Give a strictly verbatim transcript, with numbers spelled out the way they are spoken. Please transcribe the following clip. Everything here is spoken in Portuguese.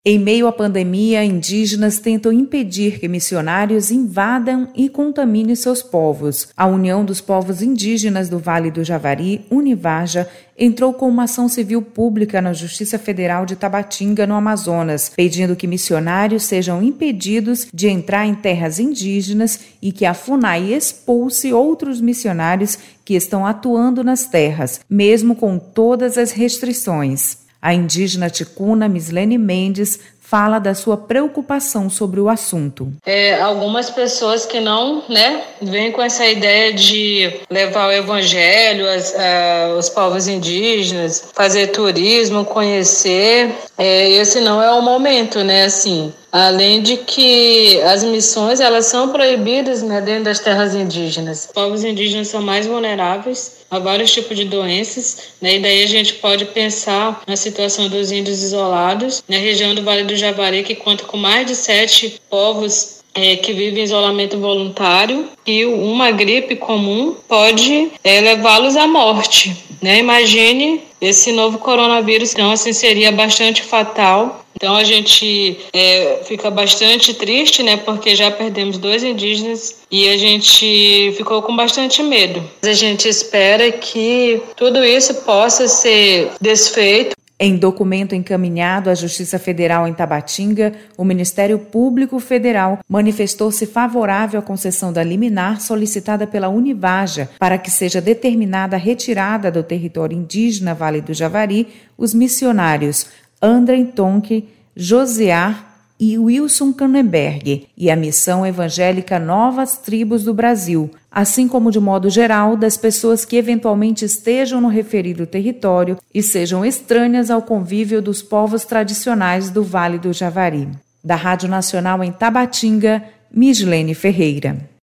Em meio à pandemia, indígenas tentam impedir que missionários invadam e contaminem seus povos. A União dos Povos Indígenas do Vale do Javari, Univaja, entrou com uma ação civil pública na Justiça Federal de Tabatinga, no Amazonas, pedindo que missionários sejam impedidos de entrar em terras indígenas e que a FUNAI expulse outros missionários que estão atuando nas terras, mesmo com todas as restrições. A indígena ticuna Mislene Mendes fala da sua preocupação sobre o assunto. É, algumas pessoas que não, né, vêm com essa ideia de levar o evangelho aos, aos povos indígenas, fazer turismo, conhecer, é, esse não é o momento, né, assim. Além de que as missões, elas são proibidas, né, dentro das terras indígenas. Os povos indígenas são mais vulneráveis a vários tipos de doenças, né, e daí a gente pode pensar na situação dos índios isolados, na região do Vale do Javari, que conta com mais de sete povos é, que vivem em isolamento voluntário, e uma gripe comum pode é, levá-los à morte, né? Imagine esse novo coronavírus, então assim seria bastante fatal. Então a gente é, fica bastante triste, né, porque já perdemos dois indígenas e a gente ficou com bastante medo. A gente espera que tudo isso possa ser desfeito. Em documento encaminhado à Justiça Federal em Tabatinga, o Ministério Público Federal manifestou-se favorável à concessão da liminar solicitada pela Univaja para que seja determinada a retirada do território indígena Vale do Javari os missionários André Tonke, Josiar e Wilson Kannenberg e a Missão Evangélica Novas Tribos do Brasil, assim como, de modo geral, das pessoas que eventualmente estejam no referido território e sejam estranhas ao convívio dos povos tradicionais do Vale do Javari. Da Rádio Nacional em Tabatinga, Mislene Ferreira.